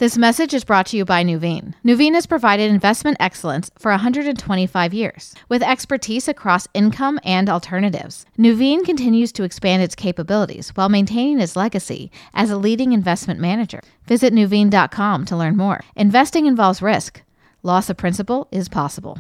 This message is brought to you by Nuveen. Nuveen has provided investment excellence for 125 years. With expertise across income and alternatives, Nuveen continues to expand its capabilities while maintaining its legacy as a leading investment manager. Visit Nuveen.com to learn more. Investing involves risk. Loss of principal is possible.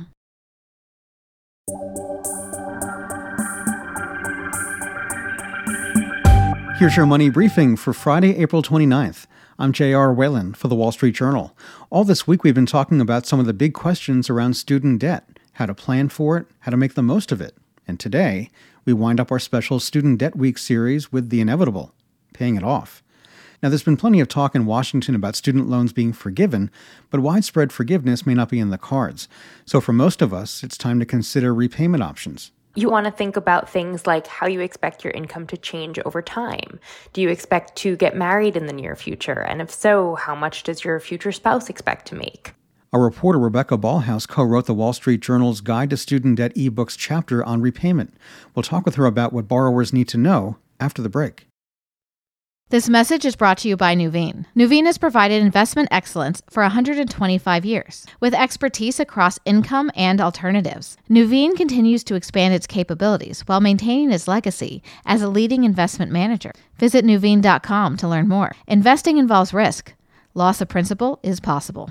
Here's your money briefing for Friday, April 29th. I'm J.R. Whalen for The Wall Street Journal. All this week we've been talking about some of the big questions around student debt, how to plan for it, how to make the most of it. And today, we wind up our special Student Debt Week series with the inevitable, paying it off. Now, there's been plenty of talk in Washington about student loans being forgiven, but widespread forgiveness may not be in the cards. So for most of us, it's time to consider repayment options. You want to think about things like how you expect your income to change over time. Do you expect to get married in the near future? And if so, how much does your future spouse expect to make? Our reporter Rebecca Ballhaus co-wrote the Wall Street Journal's Guide to Student Debt eBooks chapter on repayment. We'll talk with her about what borrowers need to know after the break. This message is brought to you by Nuveen. Nuveen has provided investment excellence for 125 years. With expertise across income and alternatives, Nuveen continues to expand its capabilities while maintaining its legacy as a leading investment manager. Visit Nuveen.com to learn more. Investing involves risk. Loss of principal is possible.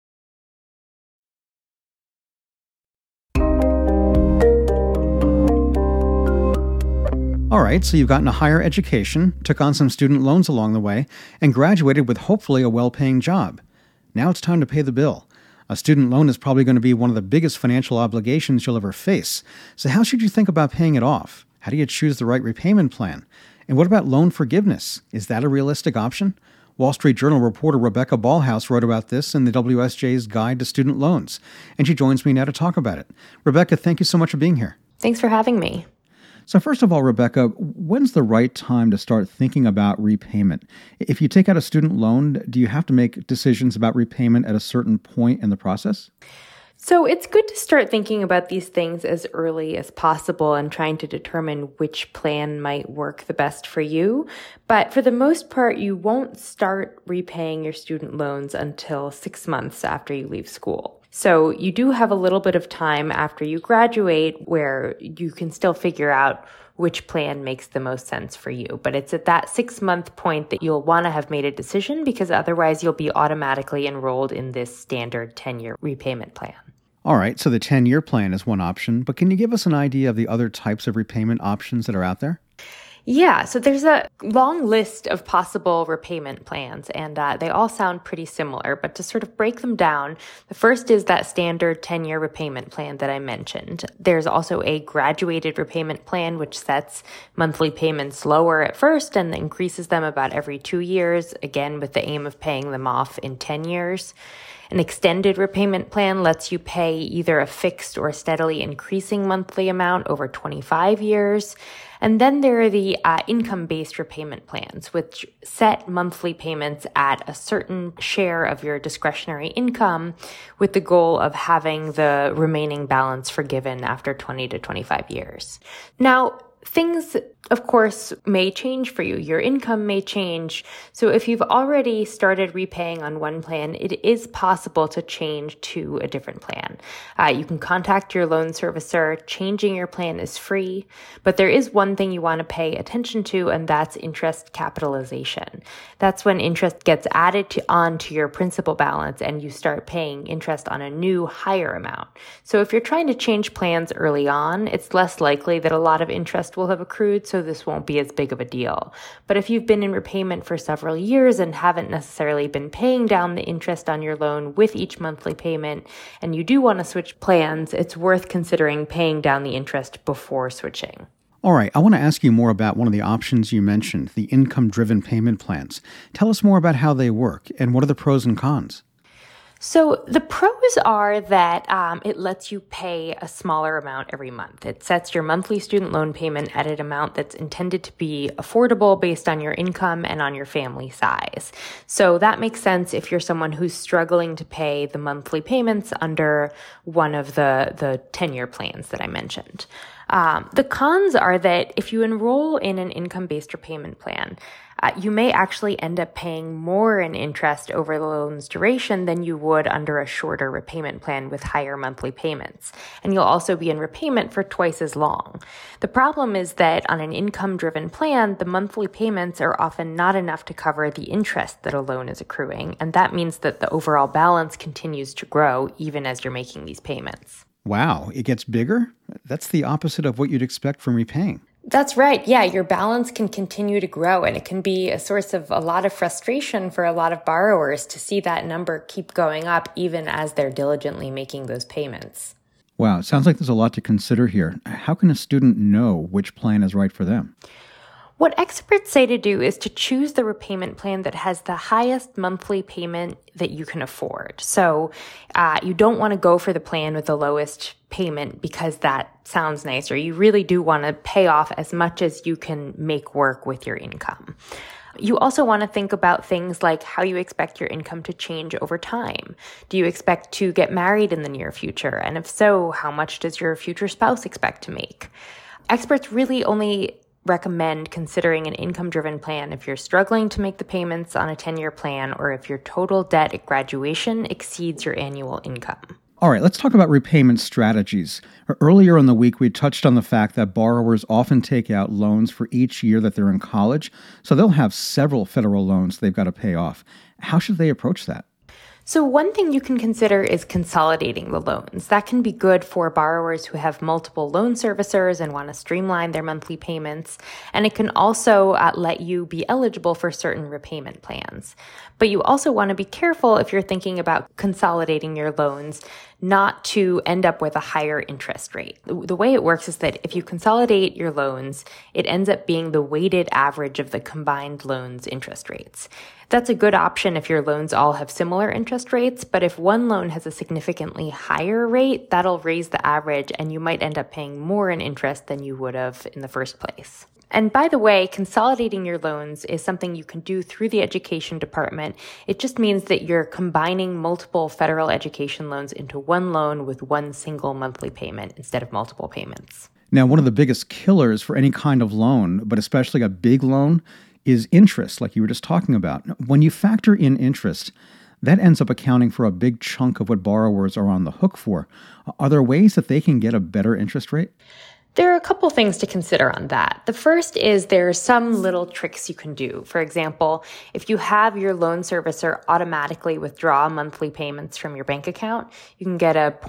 All right, so you've gotten a higher education, took on some student loans along the way, and graduated with hopefully a well-paying job. Now it's time to pay the bill. A student loan is probably going to be one of the biggest financial obligations you'll ever face. So how should you think about paying it off? How do you choose the right repayment plan? And what about loan forgiveness? Is that a realistic option? Wall Street Journal reporter Rebecca Ballhaus wrote about this in the WSJ's Guide to Student Loans, and she joins me now to talk about it. Rebecca, thank you so much for being here. Thanks for having me. So first of all, Rebecca, when's the right time to start thinking about repayment? If you take out a student loan, do you have to make decisions about repayment at a certain point in the process? So it's good to start thinking about these things as early as possible and trying to determine which plan might work the best for you. But for the most part, you won't start repaying your student loans until 6 months after you leave school. So you do have a little bit of time after you graduate where you can still figure out which plan makes the most sense for you. But it's at that 6-month point that you'll want to have made a decision, because otherwise you'll be automatically enrolled in this standard 10-year repayment plan. All right, so the 10-year plan is one option, but can you give us an idea of the other types of repayment options that are out there? Yeah, so there's a long list of possible repayment plans, and they all sound pretty similar. But to sort of break them down, the first is that standard 10-year repayment plan that I mentioned. There's also a graduated repayment plan, which sets monthly payments lower at first and increases them about every 2 years, again with the aim of paying them off in 10 years. An extended repayment plan lets you pay either a fixed or steadily increasing monthly amount over 25 years. And then there are the income-based repayment plans, which set monthly payments at a certain share of your discretionary income with the goal of having the remaining balance forgiven after 20 to 25 years. Now, things, of course, may change for you. Your income may change. So if you've already started repaying on one plan, it is possible to change to a different plan. You can contact your loan servicer. Changing your plan is free, but there is one thing you want to pay attention to, and that's interest capitalization. That's when interest gets added onto your principal balance and you start paying interest on a new higher amount. So if you're trying to change plans early on, it's less likely that a lot of interest will have accrued, so this won't be as big of a deal. But if you've been in repayment for several years and haven't necessarily been paying down the interest on your loan with each monthly payment, and you do want to switch plans, it's worth considering paying down the interest before switching. All right, I want to ask you more about one of the options you mentioned, the income-driven payment plans. Tell us more about how they work and what are the pros and cons? So the pros are that it lets you pay a smaller amount every month. It sets your monthly student loan payment at an amount that's intended to be affordable based on your income and on your family size. So that makes sense if you're someone who's struggling to pay the monthly payments under one of the 10-year plans that I mentioned. The cons are that if you enroll in an income-based repayment plan, you may actually end up paying more in interest over the loan's duration than you would under a shorter repayment plan with higher monthly payments. And you'll also be in repayment for twice as long. The problem is that on an income-driven plan, the monthly payments are often not enough to cover the interest that a loan is accruing, and that means that the overall balance continues to grow even as you're making these payments. Wow, it gets bigger? That's the opposite of what you'd expect from repaying. That's right. Yeah, your balance can continue to grow, and it can be a source of a lot of frustration for a lot of borrowers to see that number keep going up even as they're diligently making those payments. Wow, it sounds like there's a lot to consider here. How can a student know which plan is right for them? What experts say to do is to choose the repayment plan that has the highest monthly payment that you can afford. So you don't want to go for the plan with the lowest payment because that sounds nicer. You really do want to pay off as much as you can make work with your income. You also want to think about things like how you expect your income to change over time. Do you expect to get married in the near future? And if so, how much does your future spouse expect to make? Experts really only recommend considering an income-driven plan if you're struggling to make the payments on a 10-year plan or if your total debt at graduation exceeds your annual income. All right, let's talk about repayment strategies. Earlier in the week, we touched on the fact that borrowers often take out loans for each year that they're in college, so they'll have several federal loans they've got to pay off. How should they approach that? So one thing you can consider is consolidating the loans. That can be good for borrowers who have multiple loan servicers and want to streamline their monthly payments. And it can also let you be eligible for certain repayment plans. But you also want to be careful if you're thinking about consolidating your loans not to end up with a higher interest rate. The way it works is that if you consolidate your loans, it ends up being the weighted average of the combined loans' interest rates. That's a good option if your loans all have similar interest rates, but if one loan has a significantly higher rate, that'll raise the average and you might end up paying more in interest than you would have in the first place. And by the way, consolidating your loans is something you can do through the education department. It just means that you're combining multiple federal education loans into one loan with one single monthly payment instead of multiple payments. Now, one of the biggest killers for any kind of loan, but especially a big loan, is interest, like you were just talking about. When you factor in interest, that ends up accounting for a big chunk of what borrowers are on the hook for. Are there ways that they can get a better interest rate? There are a couple things to consider on that. The first is there are some little tricks you can do. For example, if you have your loan servicer automatically withdraw monthly payments from your bank account, you can get a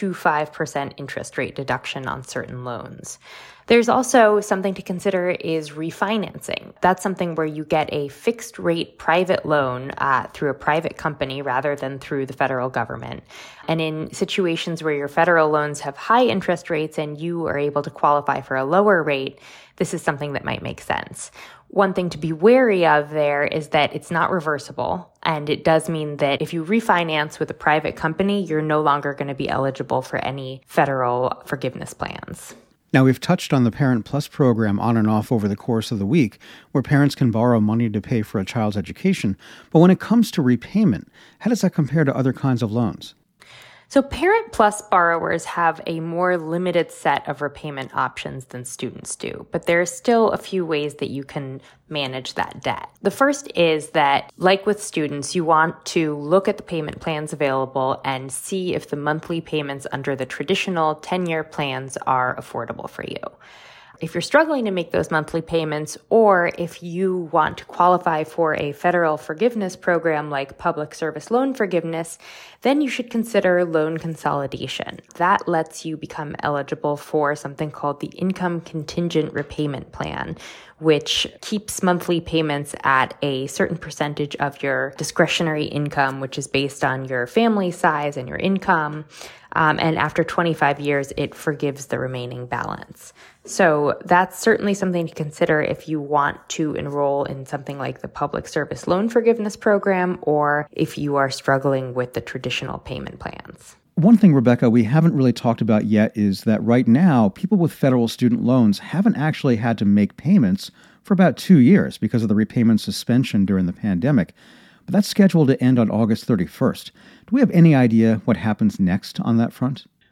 0.25% interest rate deduction on certain loans. There's also something to consider is refinancing. That's something where you get a fixed rate private loan through a private company rather than through the federal government. And in situations where your federal loans have high interest rates and you are able to qualify for a lower rate, this is something that might make sense. One thing to be wary of there is that it's not reversible. And it does mean that if you refinance with a private company, you're no longer going to be eligible for any federal forgiveness plans. Now, we've touched on the Parent Plus program on and off over the course of the week, where parents can borrow money to pay for a child's education. But when it comes to repayment, how does that compare to other kinds of loans? So Parent Plus borrowers have a more limited set of repayment options than students do, but there are still a few ways that you can manage that debt. The first is that, like with students, you want to look at the payment plans available and see if the monthly payments under the traditional 10-year plans are affordable for you. If you're struggling to make those monthly payments, or if you want to qualify for a federal forgiveness program like Public Service Loan Forgiveness, then you should consider loan consolidation. That lets you become eligible for something called the Income Contingent Repayment Plan, which keeps monthly payments at a certain percentage of your discretionary income, which is based on your family size and your income. And after 25 years, it forgives the remaining balance. So that's certainly something to consider if you want to enroll in something like the Public Service Loan Forgiveness Program, or if you are struggling with the traditional payment plans. One thing, Rebecca, we haven't really talked about yet is that right now, people with federal student loans haven't actually had to make payments for about 2 years because of the repayment suspension during the pandemic. But that's scheduled to end on August 31st. Do we have any idea what happens next on that front?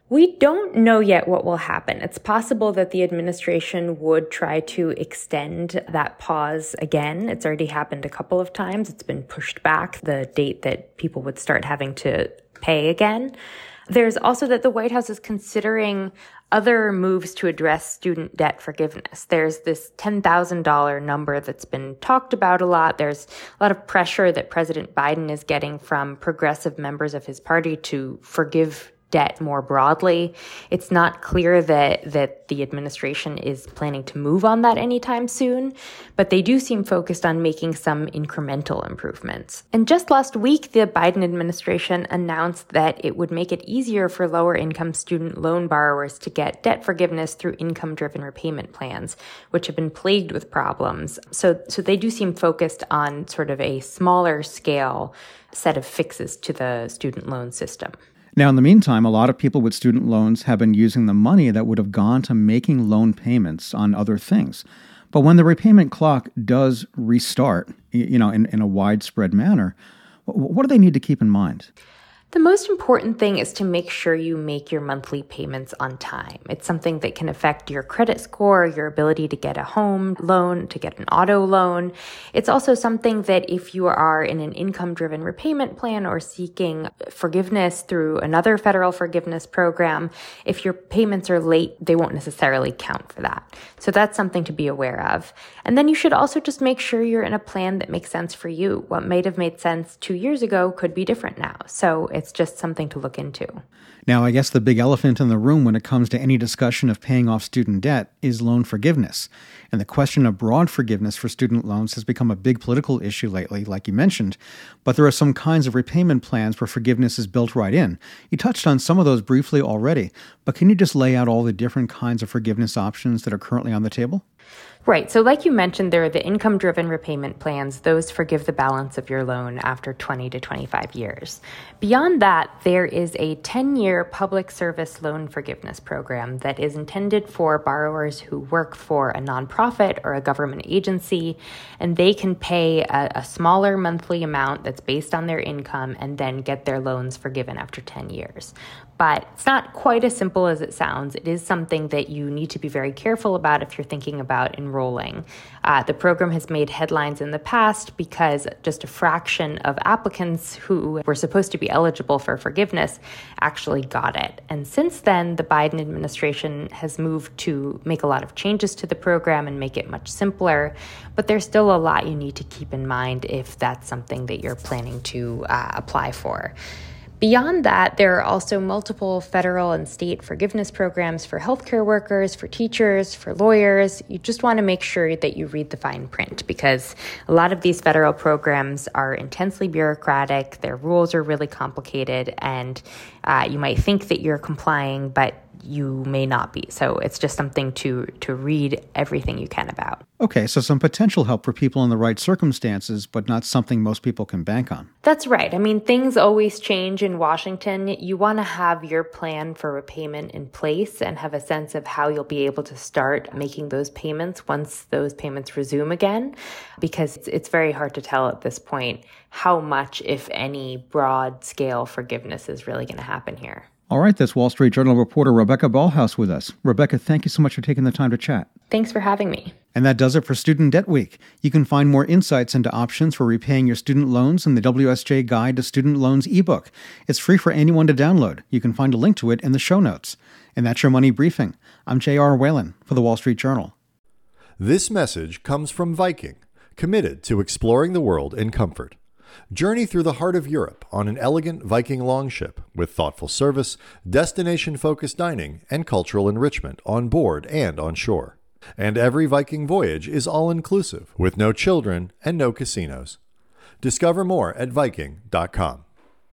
We don't know yet what will happen. It's possible that the administration would try to extend that pause again. It's already happened a couple of times. It's been pushed back, the date that people would start having to pay again. There's also that the White House is considering other moves to address student debt forgiveness. There's this $10,000 number that's been talked about a lot. There's a lot of pressure that President Biden is getting from progressive members of his party to forgive debt more broadly. It's not clear that the administration is planning to move on that anytime soon, but they do seem focused on making some incremental improvements. And just last week, the Biden administration announced that it would make it easier for lower income student loan borrowers to get debt forgiveness through income-driven repayment plans, which have been plagued with problems. So they do seem focused on sort of a smaller scale set of fixes to the student loan system. Now, in the meantime, a lot of people with student loans have been using the money that would have gone to making loan payments on other things. But when the repayment clock does restart, in a widespread manner, what do they need to keep in mind? The most important thing is to make sure you make your monthly payments on time. It's something that can affect your credit score, your ability to get a home loan, to get an auto loan. It's also something that if you are in an income-driven repayment plan or seeking forgiveness through another federal forgiveness program, if your payments are late, they won't necessarily count for that. So that's something to be aware of. And then you should also just make sure you're in a plan that makes sense for you. What might have made sense 2 years ago could be different now. So it's just something to look into. Now, I guess the big elephant in the room when it comes to any discussion of paying off student debt is loan forgiveness. And the question of broad forgiveness for student loans has become a big political issue lately, like you mentioned. But there are some kinds of repayment plans where forgiveness is built right in. You touched on some of those briefly already, but can you just lay out all the different kinds of forgiveness options that are currently on the table? Right. So like you mentioned, there are the income-driven repayment plans. Those forgive the balance of your loan after 20 to 25 years. Beyond that, there is a 10-year public service loan forgiveness program that is intended for borrowers who work for a nonprofit or a government agency, and they can pay a smaller monthly amount that's based on their income and then get their loans forgiven after 10 years. But it's not quite as simple as it sounds. It is something that you need to be very careful about if you're thinking about enrolling. The program has made headlines in the past because just a fraction of applicants who were supposed to be eligible for forgiveness actually got it. And since then, the Biden administration has moved to make a lot of changes to the program and make it much simpler. But there's still a lot you need to keep in mind if that's something that you're planning to apply for. Beyond that, there are also multiple federal and state forgiveness programs for healthcare workers, for teachers, for lawyers. You just want to make sure that you read the fine print because a lot of these federal programs are intensely bureaucratic, their rules are really complicated, and you might think that you're complying, but you may not be. So it's just something to read everything you can about. Okay, so some potential help for people in the right circumstances, but not something most people can bank on. That's right. I mean, things always change in Washington. You want to have your plan for repayment in place and have a sense of how you'll be able to start making those payments once those payments resume again, because it's very hard to tell at this point how much, if any, broad-scale forgiveness is really going to happen here. All right, that's Wall Street Journal reporter Rebecca Ballhaus with us. Rebecca, thank you so much for taking the time to chat. Thanks for having me. And that does it for Student Debt Week. You can find more insights into options for repaying your student loans in the WSJ Guide to Student Loans ebook. It's free for anyone to download. You can find a link to it in the show notes. And that's your Money Briefing. I'm J.R. Whalen for the Wall Street Journal. This message comes from Viking, committed to exploring the world in comfort. Journey through the heart of Europe on an elegant Viking longship with thoughtful service, destination-focused dining, and cultural enrichment on board and on shore. And every Viking voyage is all-inclusive with no children and no casinos. Discover more at Viking.com.